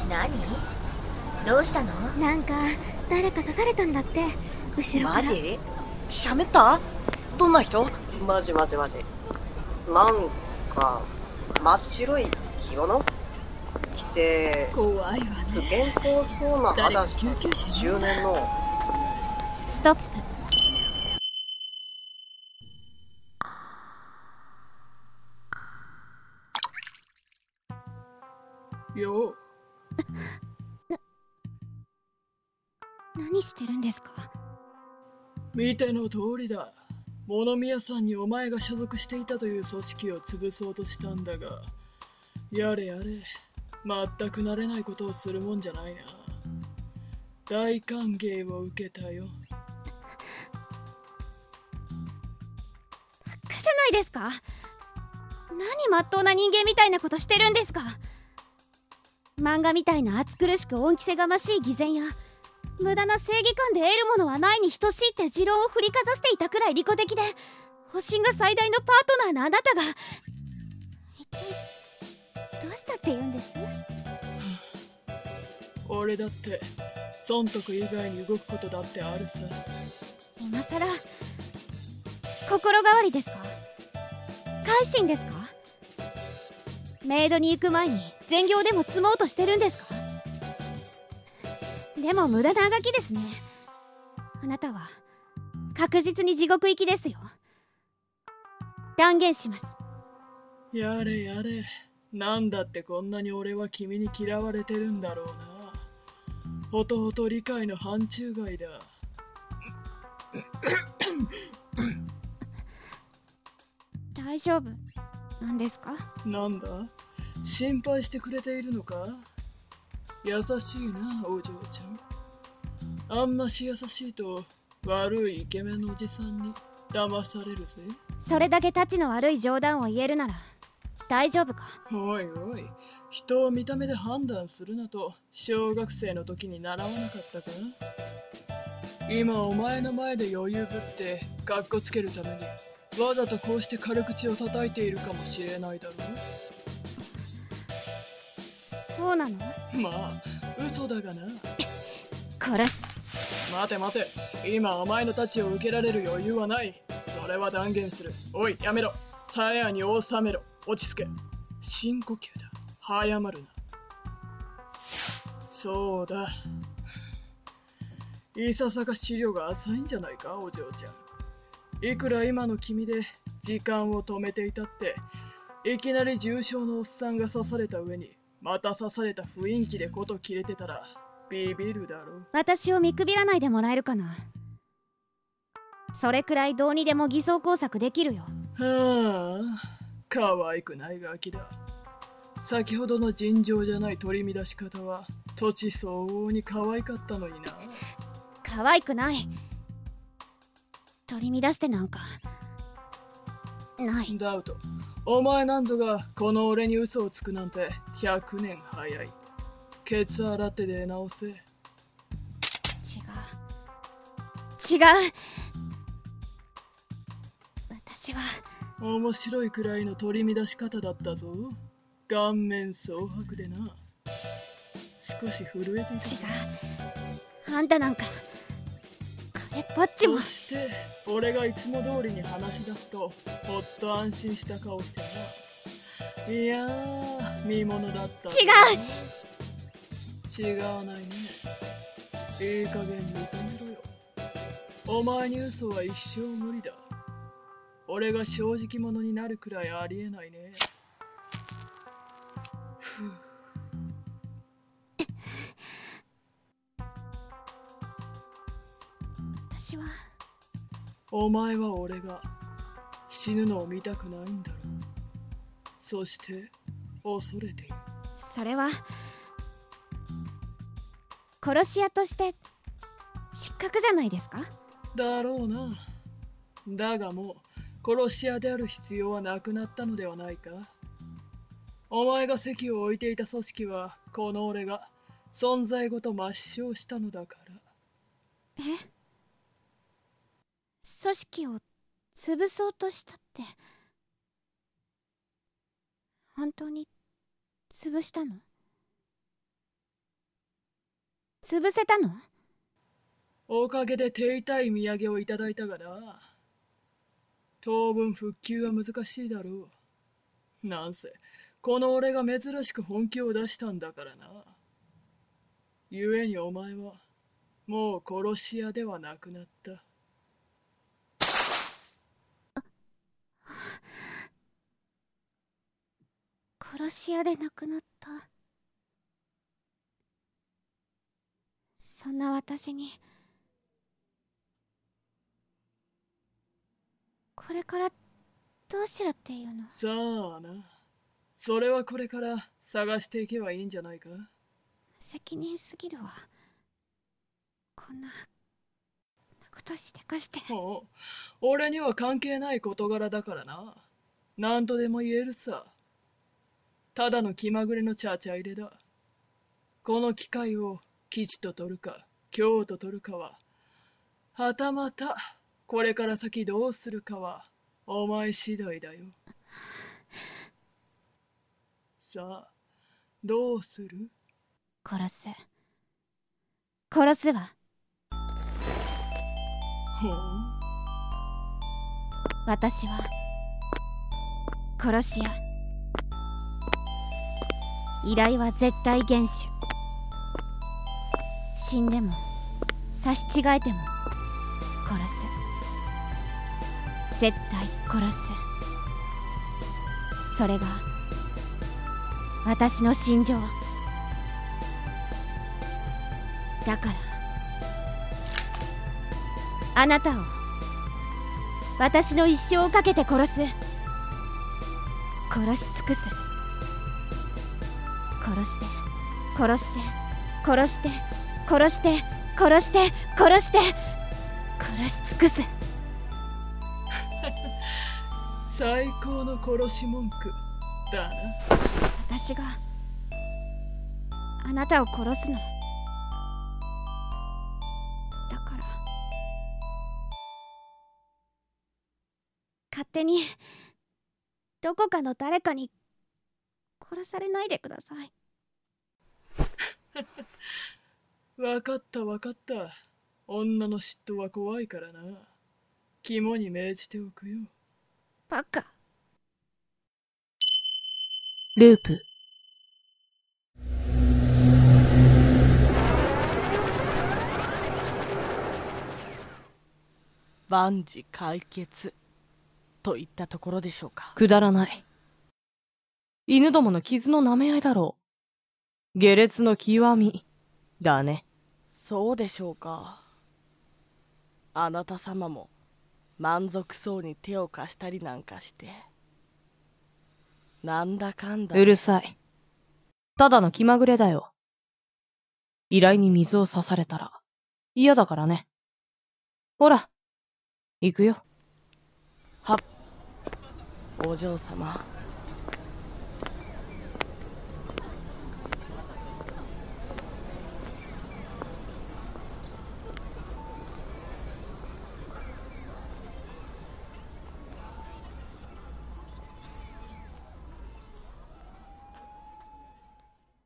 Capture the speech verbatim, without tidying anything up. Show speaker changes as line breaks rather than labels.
何？どうしたの？
なんか誰か刺されたんだって、後ろから。
マジ？喋った？どんな人？
マジマジマジ。なんか真っ白い着物着て、
怖いわね。
不健康そうな肌
救急車ね。
中年の。
ストップ。
よう。
何してるんですか？
見ての通りだ。物見屋さんにお前が所属していたという組織を潰そうとしたんだが、やれやれ、全く慣れないことをするもんじゃないな。大歓迎を受けたよ。
バカじゃないですか。何まっとうな人間みたいなことしてるんですか。漫画みたいな暑苦しく恩着せがましい偽善や無駄な正義感で得るものはないに等しいって持論を振りかざしていたくらい利己的で保身が最大のパートナーなあなたが一体どうしたって言うんです？
俺だって損得以外に動くことだってあるさ。
今さら心変わりですか？改心ですか？メイドに行く前に善行でも積もうとしてるんですか？でも無駄なあがきですね。あなたは確実に地獄行きですよ。断言します。
やれやれ、なんだってこんなに俺は君に嫌われてるんだろうな。ほとほと理解の範疇外だ。
大丈夫なんですか？
なんだ、心配してくれているのか？優しいな、お嬢ちゃん。あんまし優しいと悪いイケメンのおじさんに騙されるぜ。
それだけタチの悪い冗談を言えるなら大丈夫か？
おいおい、人を見た目で判断するなと小学生の時に習わなかったか？今お前の前で余裕ぶってカッコつけるためにわざとこうして軽口を叩いているかもしれないだろう。
そうなの？
まあ嘘だがな。
殺す。
待て待て、今お前の太刀を受けられる余裕はない。それは断言する。おいやめろ、鞘に収めろ。落ち着け。深呼吸だ。早まるな。そうだ、いささか資料が浅いんじゃないか、お嬢ちゃん。いくら今の君で時間を止めていたって、いきなり重傷のおっさんが刺された上にまた刺された雰囲気でこと切れてたらビビるだろう。
私を見くびらないでもらえるかな。それくらいどうにでも偽装工作できるよ。
はあ、可愛くないガキだ。先ほどの尋常じゃない取り乱し方は土地相応に可愛かったのにな。
可愛くない。取り乱してなんかない。
ダウト、お前なんぞがこの俺に嘘をつくなんてひゃくねん早い。ケツ洗って出直せ。違う
違う、私は
面白いくらいの取り乱し方だったぞ。顔面蒼白でな。少し震えていた。
違う、あんたなんかこれっぽっちも。
そして俺がいつも通りに話し出すとほっと安心した顔してな。いやー、見物だった。
違
う違わないね。いい加減認めろよ。お前に嘘は一生無理だ。俺が正直者になるくらいありえないね。ふう。
私は
お前は俺が死ぬのを見たくないんだろう。そして恐れている。
それは殺し屋として失格じゃないですか？
だろうな。だがもう殺し屋である必要はなくなったのではないか。お前が席を置いていた組織はこの俺が存在ごと抹消したのだから。
え？組織を潰そうとしたって本当に潰したの？ 潰せたの？
おかげで手痛い土産をいただいたがな。当分復旧は難しいだろう。なんせこの俺が珍しく本気を出したんだからな。故にお前はもう殺し屋ではなくなった。
殺し屋で亡くなった。そんな私にこれからどうしろっていうの？
さあな、それはこれから探していけばいいんじゃないか。
責任すぎるわ。こんなことしてかして。
おう、俺には関係ない事柄だからな。何とでも言えるさ。ただの気まぐれのちゃちゃ入れだ。この機会を吉と取るか凶と取るかは、はたまたこれから先どうするかはお前次第だよ。さあ、どうする？
殺す。殺すわ。
ほう。
私は殺し屋。依頼は絶対厳守。死んでも刺し違えても殺す。絶対殺す。それが私の心情だから、あなたを私の一生をかけて殺す。殺し尽くす。殺して殺して殺して殺して殺して殺して殺し尽くす。
最高の殺し文句だな。
私があなたを殺すのだから、勝手にどこかの誰かに殺されないでください。
わかったわかった。女の嫉妬は怖いからな。肝に銘じておくよ。
バカ。
ループ。万事解決といったところでしょうか。
くだらない。犬どもの傷の舐め合いだろう。下劣の極みだね。
そうでしょうか。あなた様も満足そうに手を貸したりなんかして、なんだかんだ。
うるさい。ただの気まぐれだよ。依頼に水を刺されたら嫌だからね。ほら、行くよ。
はっ、お嬢様。